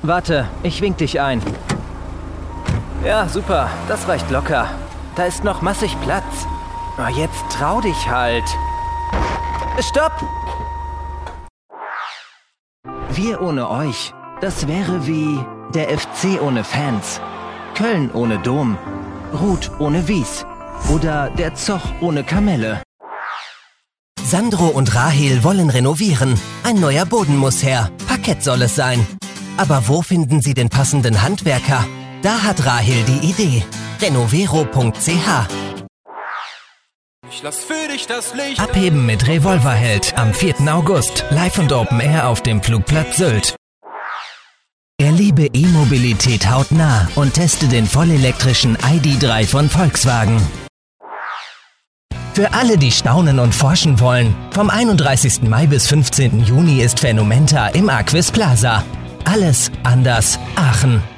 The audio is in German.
Warte, ich wink dich ein. Ja, super, das reicht locker. Da ist noch massig Platz. Oh, jetzt trau dich halt. Stopp! Wir ohne euch, das wäre wie der FC ohne Fans, Köln ohne Dom, Ruth ohne Wies oder der Zoch ohne Kamelle. Sandro und Rahel wollen renovieren. Ein neuer Boden muss her. Parkett soll es sein. Aber wo finden sie den passenden Handwerker? Da hat Rahel die Idee. Renovero.ch. Ich lass für dich das Licht Abheben mit Revolverheld am 4. August. Live und Open Air auf dem Flugplatz Sylt. Erlebe E-Mobilität hautnah und teste den vollelektrischen ID.3 von Volkswagen. Für alle, die staunen und forschen wollen, vom 31. Mai bis 15. Juni ist Phänomenta im Aquis Plaza. Alles anders Aachen.